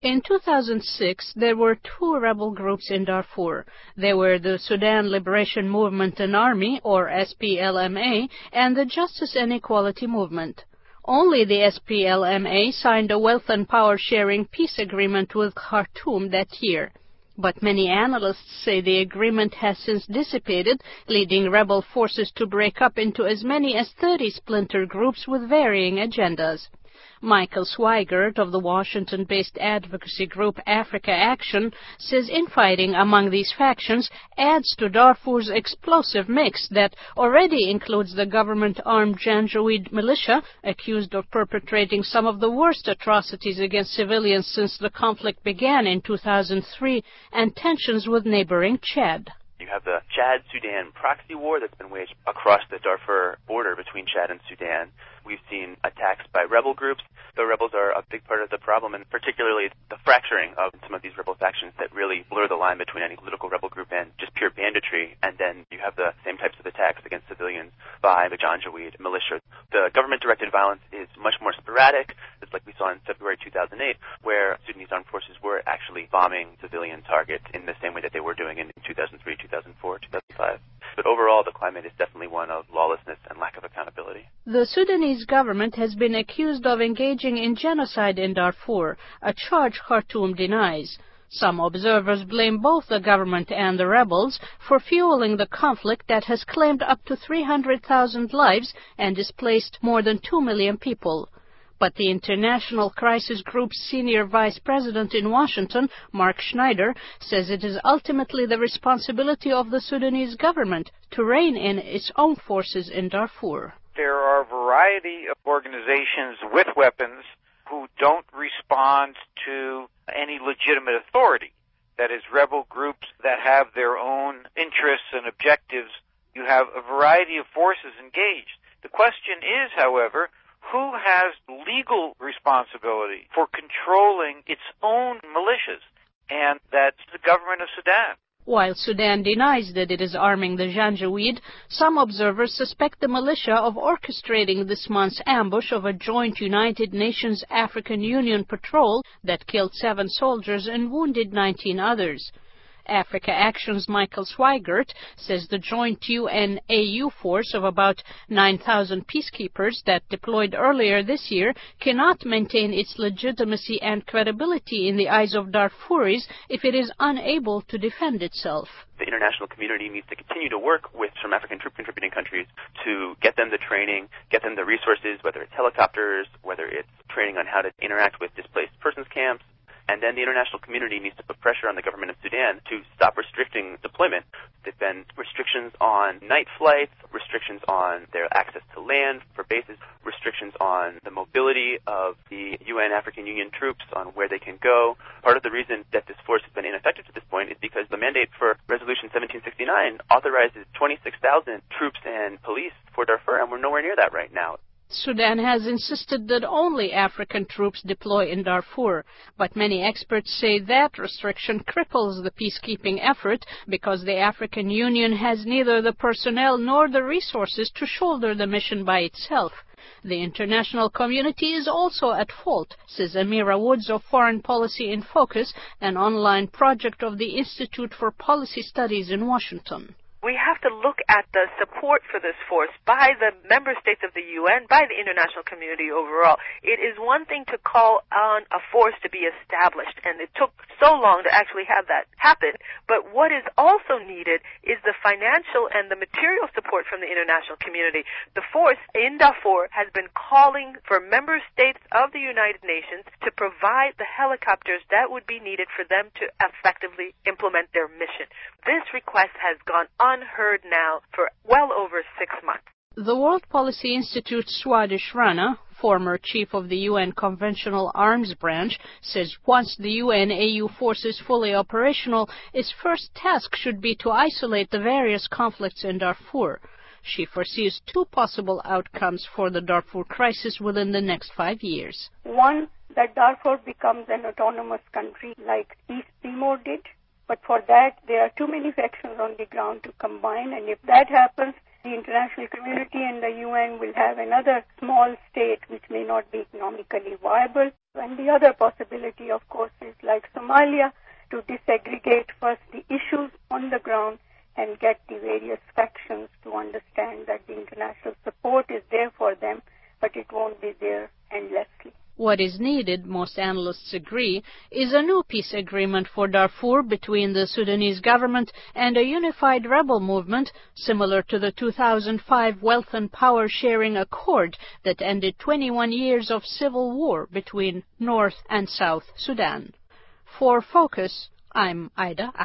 In 2006, there were two rebel groups in Darfur. They were the Sudan Liberation Movement and Army, or SPLMA, and the Justice and Equality Movement. Only the SPLMA signed a wealth and power-sharing peace agreement with Khartoum that year. But many analysts say the agreement has since dissipated, leading rebel forces to break up into as many as 30 splinter groups with varying agendas. Michael Swigert of the Washington-based advocacy group Africa Action says infighting among these factions adds to Darfur's explosive mix that already includes the government-armed Janjaweed militia, accused of perpetrating some of the worst atrocities against civilians since the conflict began in 2003, and tensions with neighboring Chad. You have the Chad-Sudan proxy war that's been waged across the Darfur border between Chad and Sudan. We've seen attacks by rebel groups. The rebels are a big part of the problem, and particularly the fracturing of some of these rebel factions that really blur the line between any political rebel group and just pure banditry. And then you have the same types of attacks against civilians by the Janjaweed militia. The government-directed violence is much more sporadic. It's like we saw in February 2008, where Sudanese armed forces were actually bombing civilian targets in the same way that they were doing in 2003, 2004, 2005. But overall, the climate is definitely one of lawlessness and lack of accountability. The Sudanese government has been accused of engaging in genocide in Darfur, a charge Khartoum denies. Some observers blame both the government and the rebels for fueling the conflict that has claimed up to 300,000 lives and displaced more than 2 million people. But the International Crisis Group's senior vice president in Washington, Mark Schneider, says it is ultimately the responsibility of the Sudanese government to rein in its own forces in Darfur. There are a variety of organizations with weapons who don't respond to any legitimate authority. That is, rebel groups that have their own interests and objectives. You have a variety of forces engaged. The question is, however, who has legal responsibility for controlling its own militias? And that's the government of Sudan. While Sudan denies that it is arming the Janjaweed, some observers suspect the militia of orchestrating this month's ambush of a joint United Nations African Union patrol that killed 7 soldiers and wounded 19 others. Africa Action's Michael Swigert says the joint UN-AU force of about 9,000 peacekeepers that deployed earlier this year cannot maintain its legitimacy and credibility in the eyes of Darfuris if it is unable to defend itself. The international community needs to continue to work with some African troop-contributing countries to get them the training, get them the resources, whether it's helicopters, whether it's training on how to interact with displaced persons camps. And then the international community needs to put pressure on the government of Sudan to stop restricting deployment. There've been restrictions on night flights, restrictions on their access to land for bases, restrictions on the mobility of the UN African Union troops on where they can go. Part of the reason that this force has been ineffective to this point is because the mandate for Resolution 1769 authorizes 26,000 troops and police for Darfur, and we're nowhere near that right now. Sudan has insisted that only African troops deploy in Darfur, but many experts say that restriction cripples the peacekeeping effort because the African Union has neither the personnel nor the resources to shoulder the mission by itself. The international community is also at fault, says Amira Woods of Foreign Policy in Focus, an online project of the Institute for Policy Studies in Washington. We have to look at the support for this force by the member states of the UN, by the international community overall. It is one thing to call on a force to be established, and it took so long to actually have that happen. But what is also needed is the financial and the material support from the international community. The force in Darfur has been calling for member states of the United Nations to provide the helicopters that would be needed for them to effectively implement their mission. This request has gone unheard now for well over 6 months. The World Policy Institute's Swadesh Rana, former chief of the UN Conventional Arms Branch, says once the UN-AU force is fully operational, its first task should be to isolate the various conflicts in Darfur. She foresees 2 possible outcomes for the Darfur crisis within the next 5 years. One, that Darfur becomes an autonomous country like East Timor did. But for that, there are too many factions on the ground to combine, and if that happens, the international community and the UN will have another small state which may not be economically viable. And the other possibility, of course, is like Somalia, to disaggregate first the issues on the ground and get the various factions to understand that the international support is there for them, but it won't be there endlessly. What is needed, most analysts agree, is a new peace agreement for Darfur between the Sudanese government and a unified rebel movement similar to the 2005 Wealth and Power Sharing Accord that ended 21 years of civil war between North and South Sudan. For Focus, I'm Ida